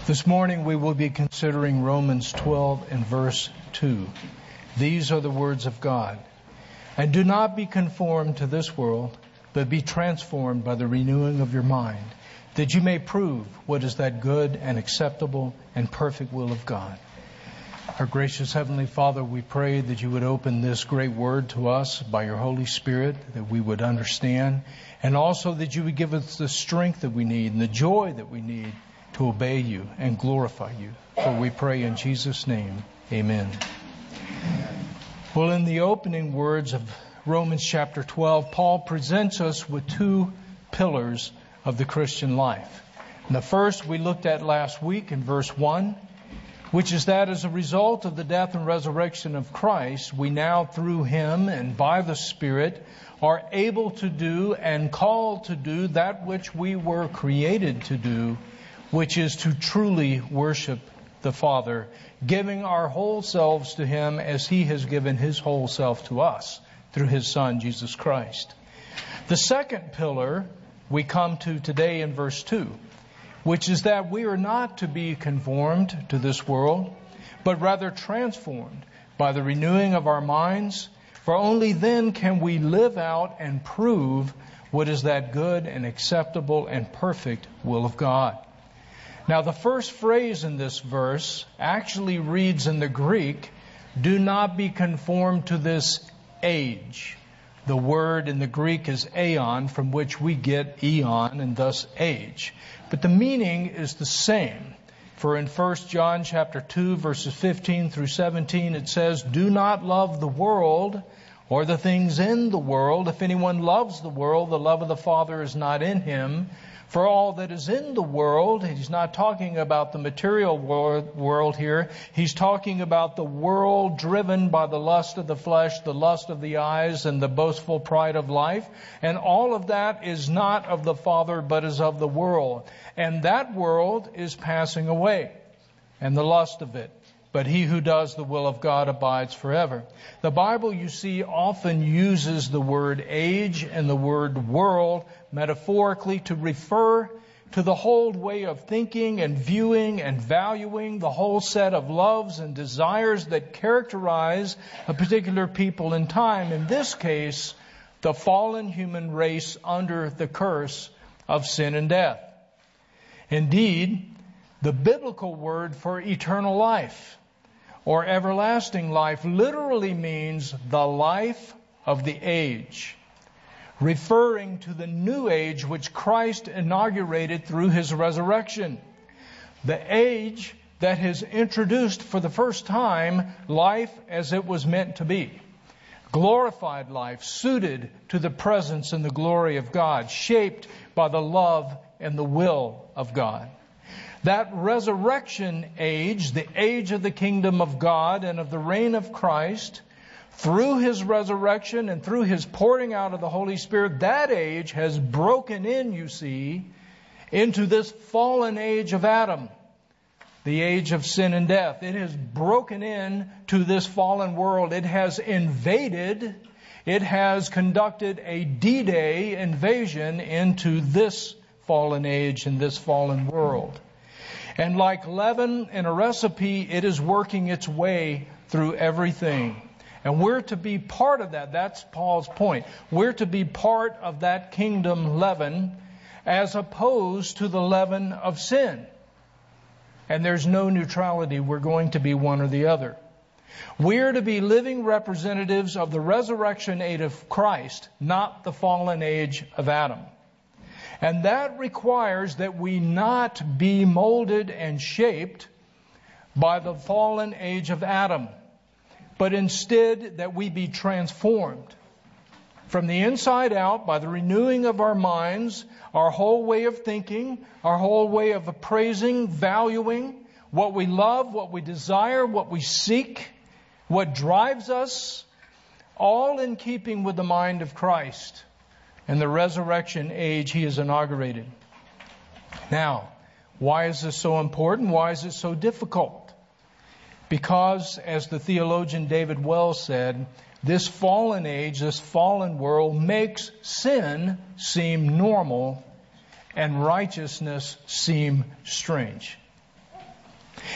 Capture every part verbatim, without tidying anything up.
This morning we will be considering Romans twelve and verse two. These are the words of God. And do not be conformed to this world, but be transformed by the renewing of your mind, that you may prove what is that good and acceptable and perfect will of God. Our gracious Heavenly Father, we pray that you would open this great word to us by your Holy Spirit, that we would understand, and also that you would give us the strength that we need and the joy that we need to obey you and glorify you. For we pray in Jesus' name, amen. Well, in the opening words of Romans chapter twelve, Paul presents us with two pillars of the Christian life. And the first we looked at last week in verse one, which is that as a result of the death and resurrection of Christ, we now through Him and by the Spirit are able to do and called to do that which we were created to do, which is to truly worship the Father, giving our whole selves to Him as He has given His whole self to us through His Son, Jesus Christ. The second pillar we come to today in verse two, which is that we are not to be conformed to this world, but rather transformed by the renewing of our minds, for only then can we live out and prove what is that good and acceptable and perfect will of God. Now, the first phrase in this verse actually reads in the Greek, do not be conformed to this age. The word in the Greek is aeon, from which we get eon and thus age. But the meaning is the same. For in First John chapter two, verses fifteen through seventeen, it says, do not love the world or the things in the world. If anyone loves the world, the love of the Father is not in him. For all that is in the world, he's not talking about the material world here. He's talking about the world driven by the lust of the flesh, the lust of the eyes, and the boastful pride of life. And all of that is not of the Father, but is of the world. And that world is passing away, and the lust of it. But he who does the will of God abides forever. The Bible, you see, often uses the word age and the word world metaphorically to refer to the whole way of thinking and viewing and valuing, the whole set of loves and desires that characterize a particular people in time. In this case, the fallen human race under the curse of sin and death. Indeed, the biblical word for eternal life or everlasting life literally means the life of the age, referring to the new age which Christ inaugurated through His resurrection. The age that has introduced for the first time life as it was meant to be. Glorified life, suited to the presence and the glory of God, shaped by the love and the will of God. That resurrection age, the age of the kingdom of God and of the reign of Christ, through His resurrection and through His pouring out of the Holy Spirit, that age has broken in, you see, into this fallen age of Adam, the age of sin and death. It has broken in to this fallen world. It has invaded, it has conducted a D-Day invasion into this fallen age and this fallen world. And like leaven in a recipe, it is working its way through everything. And we're to be part of that. That's Paul's point. We're to be part of that kingdom leaven as opposed to the leaven of sin. And there's no neutrality. We're going to be one or the other. We're to be living representatives of the resurrection age of Christ, not the fallen age of Adam. And that requires that we not be molded and shaped by the fallen age of Adam, but instead that we be transformed from the inside out by the renewing of our minds, our whole way of thinking, our whole way of appraising, valuing what we love, what we desire, what we seek, what drives us, all in keeping with the mind of Christ and the resurrection age He has inaugurated. Now, why is this so important? Why is it so difficult? Because, as the theologian David Wells said, this fallen age, this fallen world makes sin seem normal and righteousness seem strange.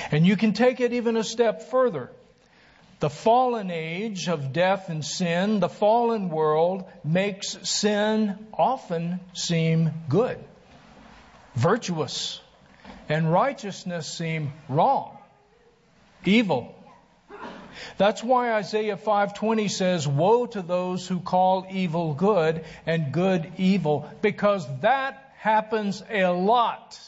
And you can take it even a step further. The fallen age of death and sin, the fallen world, makes sin often seem good, virtuous, and righteousness seem wrong, evil. That's why Isaiah five twenty says, "Woe to those who call evil good and good evil," because that happens a lot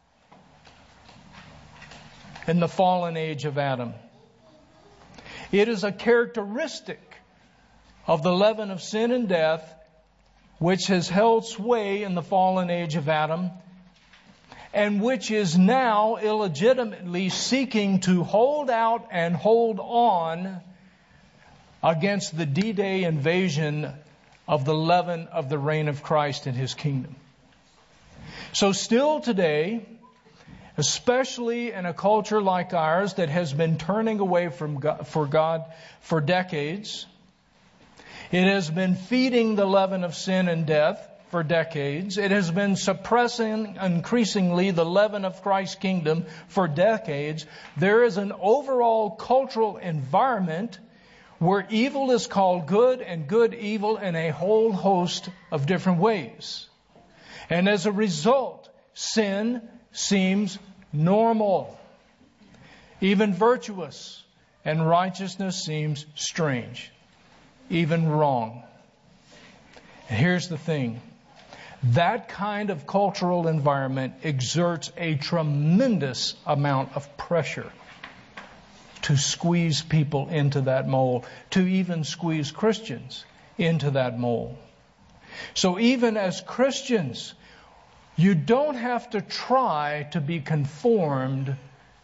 in the fallen age of Adam. It is a characteristic of the leaven of sin and death which has held sway in the fallen age of Adam, and which is now illegitimately seeking to hold out and hold on against the D-Day invasion of the leaven of the reign of Christ and His kingdom. So still today, especially in a culture like ours that has been turning away from God, for God for decades, it has been feeding the leaven of sin and death for decades. It has been suppressing increasingly the leaven of Christ's kingdom for decades. There is an overall cultural environment where evil is called good and good evil in a whole host of different ways. And as a result, sin seems normal, even virtuous, and righteousness seems strange, even wrong. And here's the thing. That kind of cultural environment exerts a tremendous amount of pressure to squeeze people into that mold, to even squeeze Christians into that mold. So even as Christians, you don't have to try to be conformed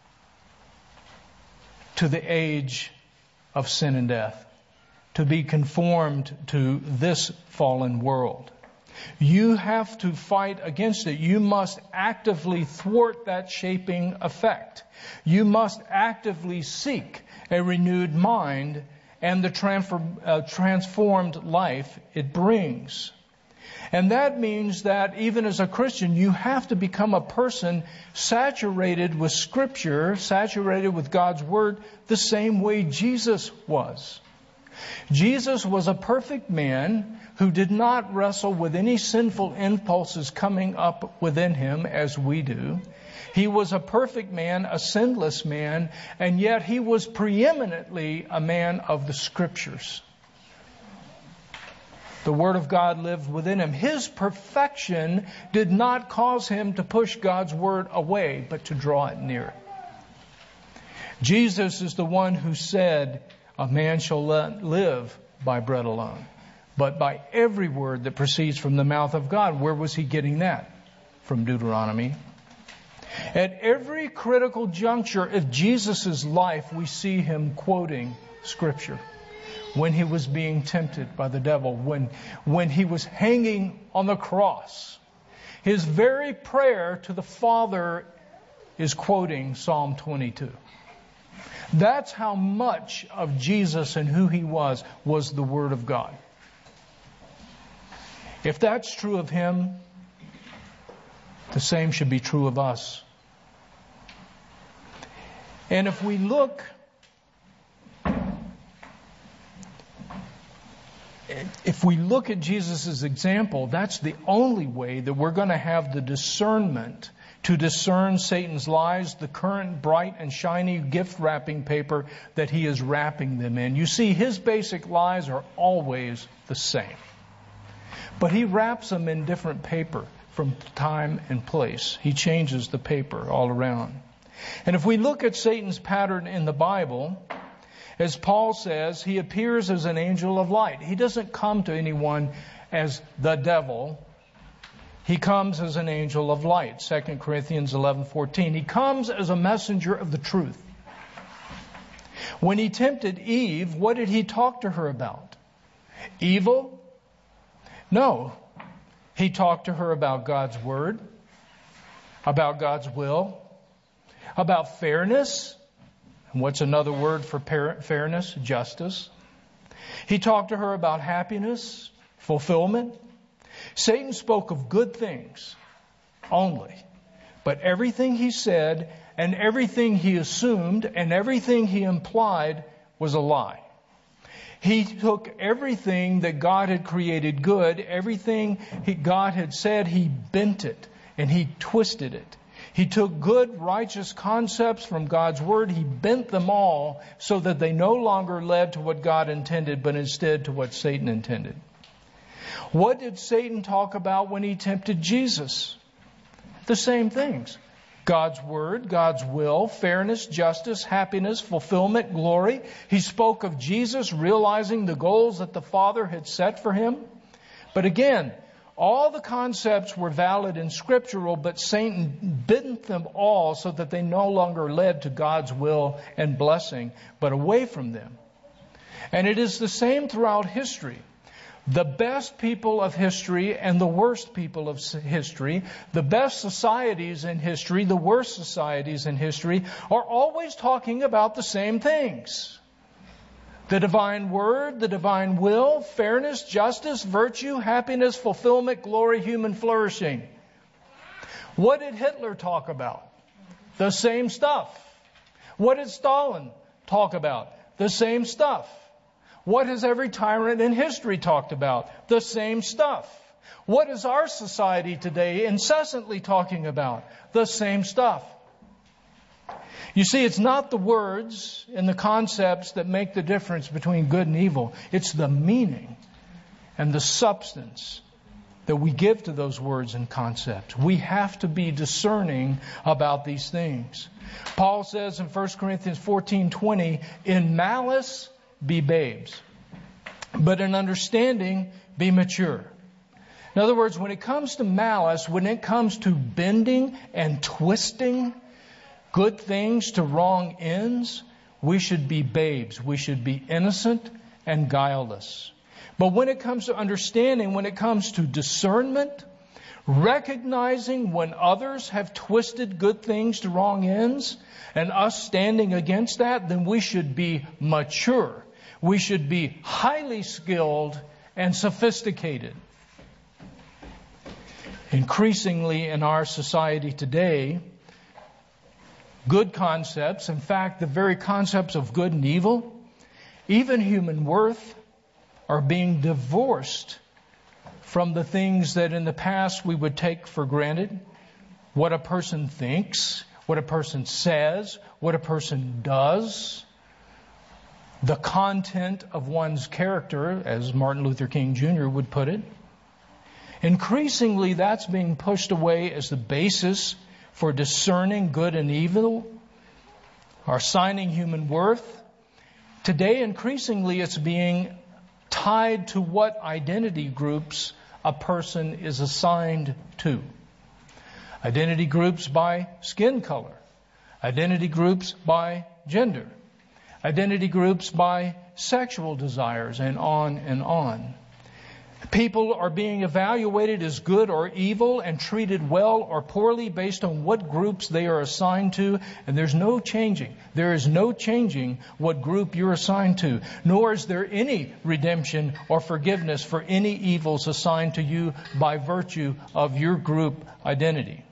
to the age of sin and death, to be conformed to this fallen world. You have to fight against it. You must actively thwart that shaping effect. You must actively seek a renewed mind and the transform, uh, transformed life it brings. And that means that even as a Christian, you have to become a person saturated with Scripture, saturated with God's Word, the same way Jesus was. Jesus was a perfect man who did not wrestle with any sinful impulses coming up within him as we do. He was a perfect man, a sinless man, and yet he was preeminently a man of the Scriptures. The Word of God lived within him. His perfection did not cause him to push God's Word away, but to draw it near. Jesus is the one who said, "A man shall not live by bread alone, but by every word that proceeds from the mouth of God." Where was he getting that? From Deuteronomy. At every critical juncture of Jesus' life, we see him quoting Scripture. When he was being tempted by the devil, when, when he was hanging on the cross, his very prayer to the Father is quoting Psalm twenty-two. That's how much of Jesus and who he was, was the Word of God. If that's true of him, the same should be true of us. And if we look If we look at Jesus' example, that's the only way that we're going to have the discernment to discern Satan's lies, the current bright and shiny gift wrapping paper that he is wrapping them in. You see, his basic lies are always the same. But he wraps them in different paper from time and place. He changes the paper all around. And if we look at Satan's pattern in the Bible, as Paul says, he appears as an angel of light. He doesn't come to anyone as the devil. He comes as an angel of light. Second Corinthians eleven fourteen. He comes as a messenger of the truth. When he tempted Eve, what did he talk to her about? Evil? No. He talked to her about God's Word, about God's will, about fairness. And what's another word for fairness? Justice. He talked to her about happiness, fulfillment. Satan spoke of good things only. But everything he said and everything he assumed and everything he implied was a lie. He took everything that God had created good, everything he, God had said, he bent it and he twisted it. He took good, righteous concepts from God's Word. He bent them all so that they no longer led to what God intended, but instead to what Satan intended. What did Satan talk about when he tempted Jesus? The same things. God's Word, God's will, fairness, justice, happiness, fulfillment, glory. He spoke of Jesus realizing the goals that the Father had set for him. But again, all the concepts were valid and scriptural, but Satan bent them all so that they no longer led to God's will and blessing, but away from them. And it is the same throughout history. The best people of history and the worst people of history, the best societies in history, the worst societies in history, are always talking about the same things. The divine word, the divine will, fairness, justice, virtue, happiness, fulfillment, glory, human flourishing. What did Hitler talk about? The same stuff. What did Stalin talk about? The same stuff. What has every tyrant in history talked about? The same stuff. What is our society today incessantly talking about? The same stuff. You see, it's not the words and the concepts that make the difference between good and evil. It's the meaning and the substance that we give to those words and concepts. We have to be discerning about these things. Paul says in First Corinthians fourteen twenty, in malice be babes, but in understanding be mature. In other words, when it comes to malice, when it comes to bending and twisting good things to wrong ends, we should be babes. We should be innocent and guileless. But when it comes to understanding, when it comes to discernment, recognizing when others have twisted good things to wrong ends, and us standing against that, then we should be mature. We should be highly skilled and sophisticated. Increasingly in our society today, good concepts, in fact, the very concepts of good and evil, even human worth, are being divorced from the things that in the past we would take for granted. What a person thinks, what a person says, what a person does. The content of one's character, as Martin Luther King Junior would put it. Increasingly, that's being pushed away as the basis for discerning good and evil, or assigning human worth. Today, increasingly, it's being tied to what identity groups a person is assigned to. Identity groups by skin color. Identity groups by gender. Identity groups by sexual desires, and on and on. People are being evaluated as good or evil and treated well or poorly based on what groups they are assigned to, and there's no changing. There is no changing what group you're assigned to, nor is there any redemption or forgiveness for any evils assigned to you by virtue of your group identity.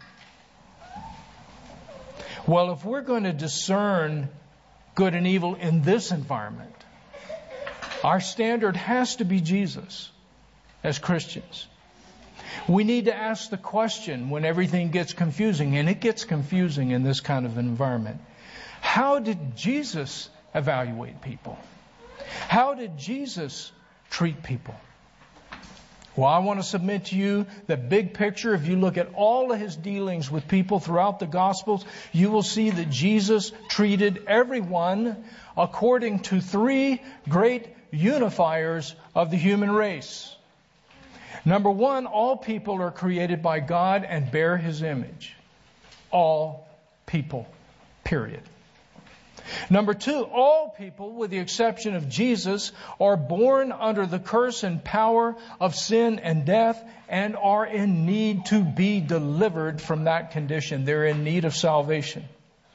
Well, if we're going to discern good and evil in this environment, our standard has to be Jesus. As Christians, we need to ask the question when everything gets confusing, and it gets confusing in this kind of environment. How did Jesus evaluate people? How did Jesus treat people? Well, I want to submit to you the big picture. If you look at all of his dealings with people throughout the Gospels, you will see that Jesus treated everyone according to three great unifiers of the human race. Number one, all people are created by God and bear His image. All people, period. Number two, all people, with the exception of Jesus, are born under the curse and power of sin and death and are in need to be delivered from that condition. They're in need of salvation.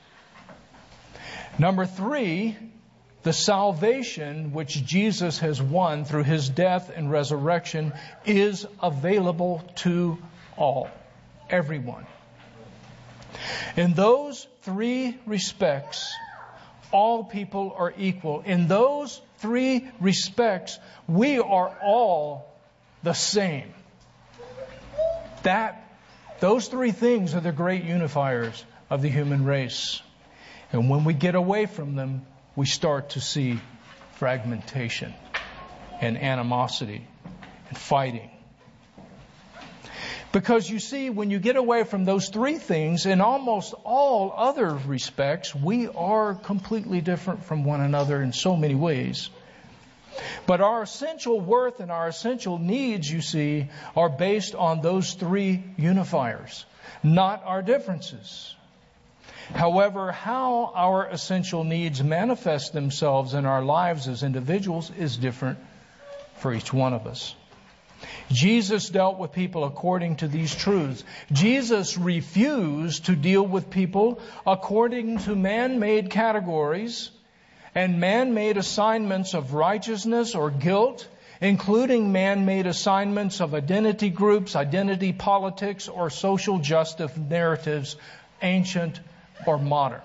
Number three, the salvation which Jesus has won through His death and resurrection is available to all, everyone. And those three respects, all people are equal. In those three respects, we are all the same. That, those three things are the great unifiers of the human race. And when we get away from them, we start to see fragmentation and animosity and fighting. Because you see, when you get away from those three things, in almost all other respects, we are completely different from one another in so many ways. But our essential worth and our essential needs, you see, are based on those three unifiers, not our differences. However, how our essential needs manifest themselves in our lives as individuals is different for each one of us. Jesus dealt with people according to these truths. Jesus refused to deal with people according to man-made categories and man-made assignments of righteousness or guilt, including man-made assignments of identity groups, identity politics, or social justice narratives, ancient or modern.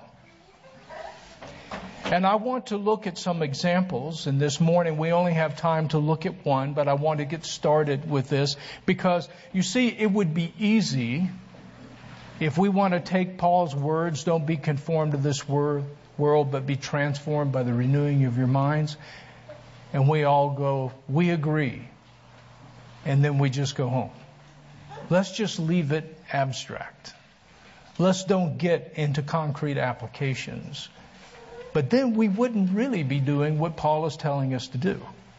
And I want to look at some examples. And this morning we only have time to look at one, but I want to get started with this because, you see, it would be easy if we want to take Paul's words, don't be conformed to this wor- world, but be transformed by the renewing of your minds. And we all go, we agree. And then we just go home. Let's just leave it abstract. Let's don't get into concrete applications. But then we wouldn't really be doing what Paul is telling us to do.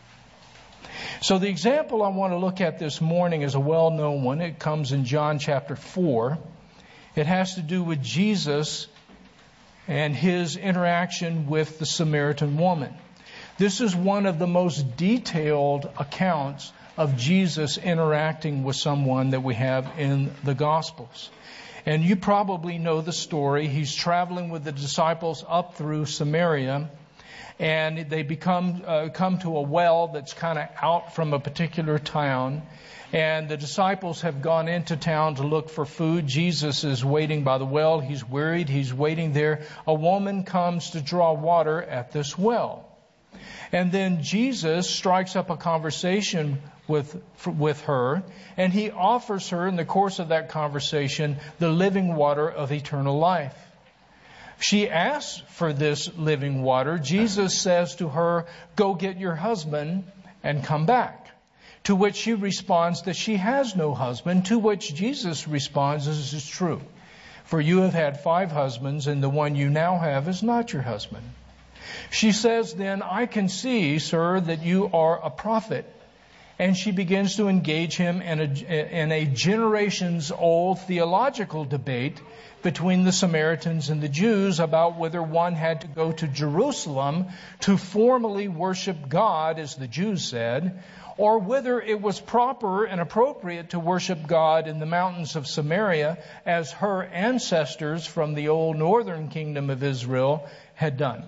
So the example I want to look at this morning is a well-known one. It comes in John chapter four. It has to do with Jesus and his interaction with the Samaritan woman. This is one of the most detailed accounts of Jesus interacting with someone that we have in the Gospels. And you probably know the story. He's traveling with the disciples up through Samaria, and they become uh, come to a well that's kind of out from a particular town. And the disciples have gone into town to look for food. Jesus is waiting by the well. He's worried. He's waiting there. A woman comes to draw water at this well. And then Jesus strikes up a conversation with with her, and he offers her in the course of that conversation the living water of eternal life. She asks for this living water. Jesus says to her, "Go get your husband and come back." To which she responds that she has no husband, to which Jesus responds, "This is true. For you have had five husbands, and the one you now have is not your husband." She says then, "I can see, sir, that you are a prophet." And she begins to engage him in a, in a generations-old theological debate between the Samaritans and the Jews about whether one had to go to Jerusalem to formally worship God, as the Jews said, or whether it was proper and appropriate to worship God in the mountains of Samaria, as her ancestors from the old northern kingdom of Israel had done.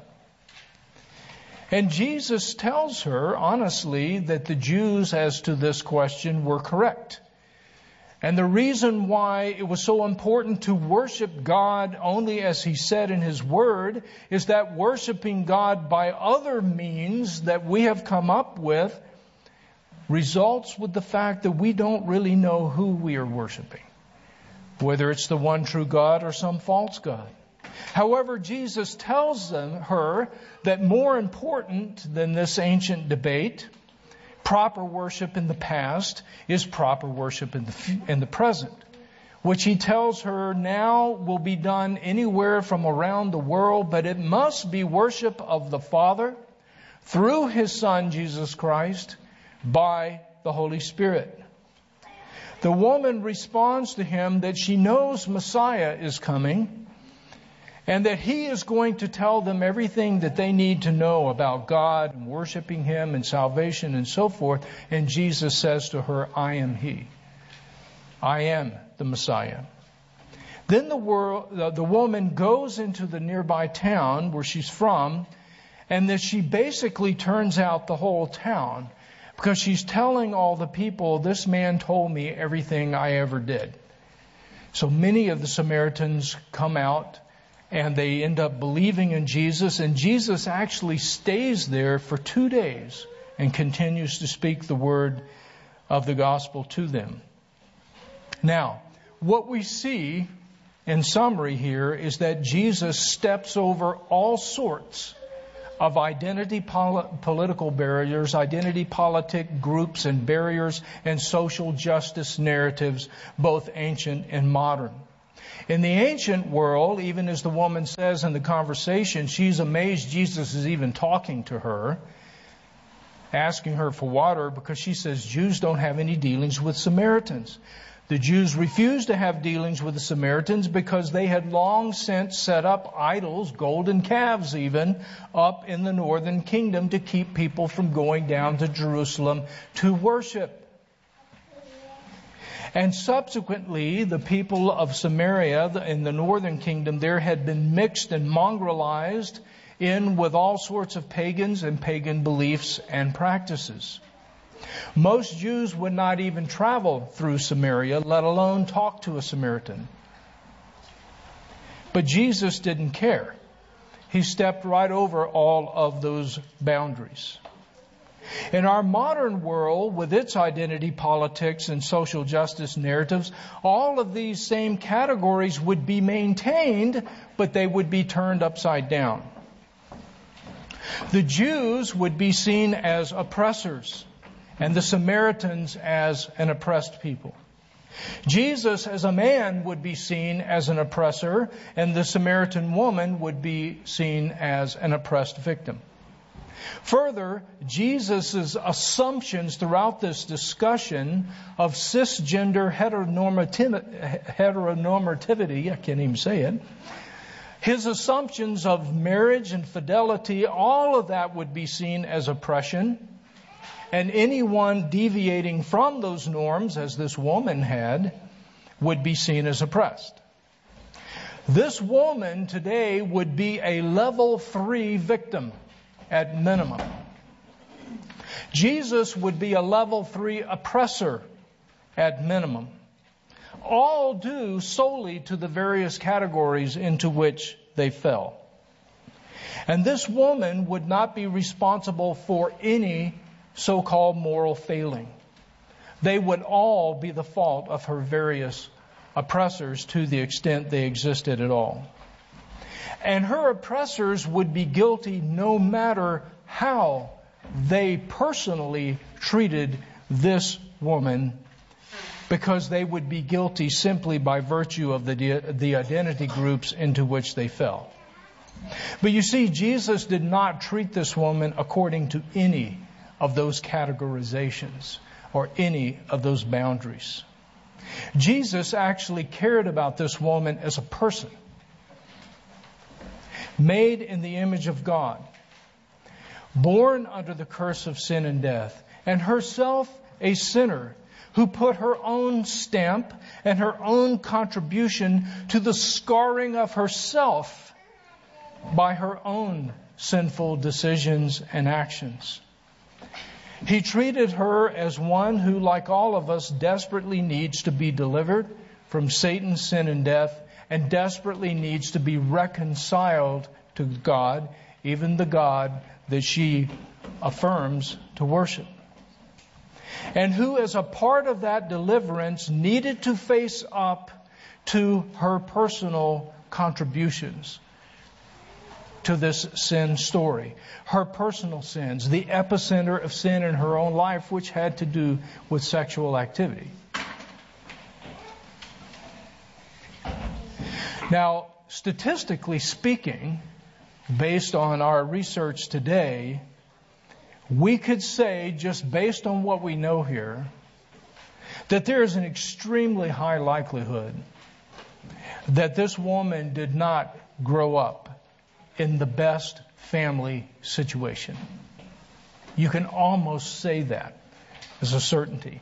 And Jesus tells her, honestly, that the Jews, as to this question, were correct. And the reason why it was so important to worship God only as He said in His Word is that worshiping God by other means that we have come up with results with the fact that we don't really know who we are worshiping, whether it's the one true God or some false god. However, Jesus tells them, her that more important than this ancient debate, proper worship in the past, is proper worship in the, in the present, which He tells her now will be done anywhere from around the world, but it must be worship of the Father through His Son, Jesus Christ, by the Holy Spirit. The woman responds to Him that she knows Messiah is coming, and that He is going to tell them everything that they need to know about God and worshiping Him and salvation and so forth. And Jesus says to her, "I am He. I am the Messiah." Then the, world, the, the woman goes into the nearby town where she's from, and that she basically turns out the whole town because she's telling all the people, "This man told me everything I ever did." So many of the Samaritans come out and they end up believing in Jesus, and Jesus actually stays there for two days and continues to speak the word of the gospel to them. Now, what we see in summary here is that Jesus steps over all sorts of identity pol- political barriers, identity politic groups and barriers, and social justice narratives, both ancient and modern. In the ancient world, even as the woman says in the conversation, she's amazed Jesus is even talking to her, asking her for water, because she says Jews don't have any dealings with Samaritans. The Jews refused to have dealings with the Samaritans because they had long since set up idols, golden calves even, up in the northern kingdom to keep people from going down to Jerusalem to worship. And subsequently, the people of Samaria in the northern kingdom there had been mixed and mongrelized in with all sorts of pagans and pagan beliefs and practices. Most Jews would not even travel through Samaria, let alone talk to a Samaritan. But Jesus didn't care. He stepped right over all of those boundaries. In our modern world, with its identity politics and social justice narratives, all of these same categories would be maintained, but they would be turned upside down. The Jews would be seen as oppressors, and the Samaritans as an oppressed people. Jesus as a man would be seen as an oppressor, and the Samaritan woman would be seen as an oppressed victim. Further, Jesus' assumptions throughout this discussion of cisgender heteronormativ- heteronormativity, I can't even say it, his assumptions of marriage and fidelity, all of that would be seen as oppression. And anyone deviating from those norms, as this woman had, would be seen as oppressed. This woman today would be a level three victim at minimum. Jesus would be a level three oppressor at minimum. All due solely to the various categories into which they fell. And this woman would not be responsible for any so-called moral failing. They would all be the fault of her various oppressors to the extent they existed at all. And her oppressors would be guilty no matter how they personally treated this woman, because they would be guilty simply by virtue of the, the identity groups into which they fell. But you see, Jesus did not treat this woman according to any of those categorizations or any of those boundaries. Jesus actually cared about this woman as a person, made in the image of God, born under the curse of sin and death, and herself a sinner who put her own stamp and her own contribution to the scarring of herself by her own sinful decisions and actions. He treated her as one who, like all of us, desperately needs to be delivered from Satan's sin and death, and desperately needs to be reconciled to God, even the God that she affirms to worship. And who, as a part of that deliverance, needed to face up to her personal contributions to this sin story. Her personal sins, the epicenter of sin in her own life, which had to do with sexual activity. Now, statistically speaking, based on our research today, we could say, just based on what we know here, that there is an extremely high likelihood that this woman did not grow up in the best family situation. You can almost say that as a certainty.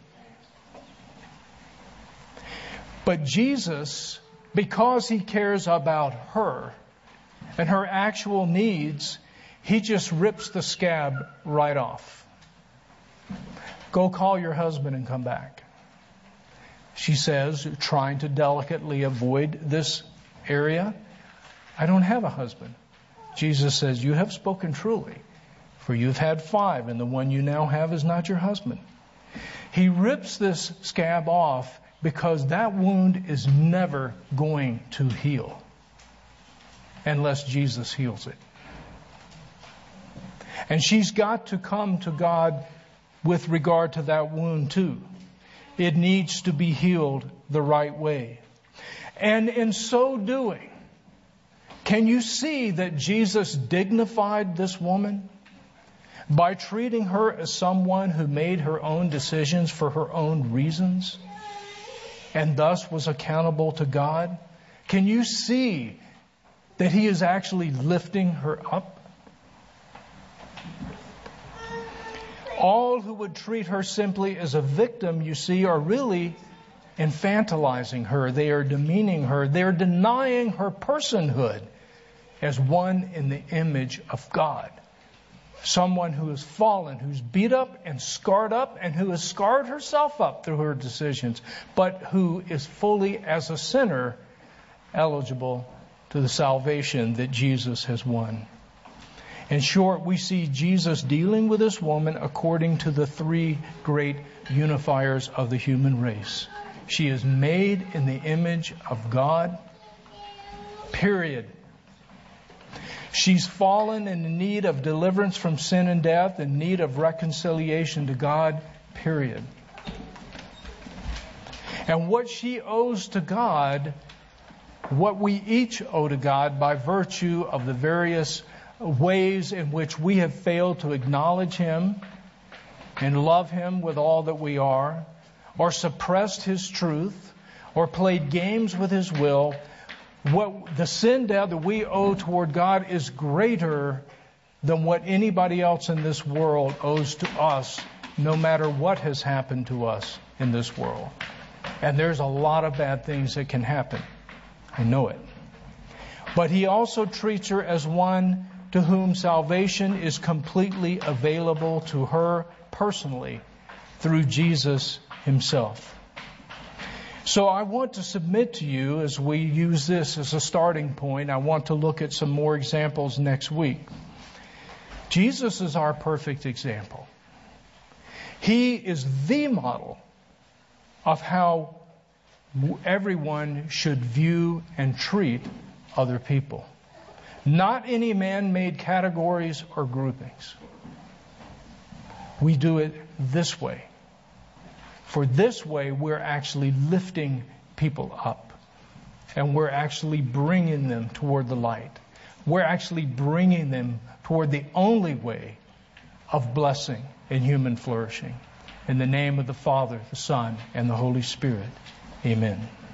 But Jesus, because He cares about her and her actual needs, He just rips the scab right off. Go call your husband and come back, she says, trying to delicately avoid this area. I don't have a husband. Jesus says, you have spoken truly, for you've had five, and the one you now have is not your husband. He rips this scab off because that wound is never going to heal unless Jesus heals it. And she's got to come to God with regard to that wound too. It needs to be healed the right way. And in so doing, can you see that Jesus dignified this woman by treating her as someone who made her own decisions for her own reasons and thus was accountable to God? Can you see that He is actually lifting her up? All who would treat her simply as a victim, you see, are really infantilizing her. They are demeaning her. They are denying her personhood as one in the image of God. Someone who has fallen, who's beat up and scarred up, and who has scarred herself up through her decisions, but who is fully, as a sinner, eligible to the salvation that Jesus has won. In short, we see Jesus dealing with this woman according to the three great unifiers of the human race. She is made in the image of God, period. She's fallen in need of deliverance from sin and death, in need of reconciliation to God, period. And what she owes to God, what we each owe to God by virtue of the various ways in which we have failed to acknowledge Him and love Him with all that we are, or suppressed His truth, or played games with His will, what the sin debt that we owe toward God is greater than what anybody else in this world owes to us, no matter what has happened to us in this world. And there's a lot of bad things that can happen. I know it. But He also treats her as one to whom salvation is completely available to her personally through Jesus Himself. So I want to submit to you, as we use this as a starting point, I want to look at some more examples next week. Jesus is our perfect example. He is the model of how everyone should view and treat other people. Not any man-made categories or groupings. We do it this way. For this way, we're actually lifting people up. And we're actually bringing them toward the light. We're actually bringing them toward the only way of blessing and human flourishing. In the name of the Father, the Son, and the Holy Spirit. Amen.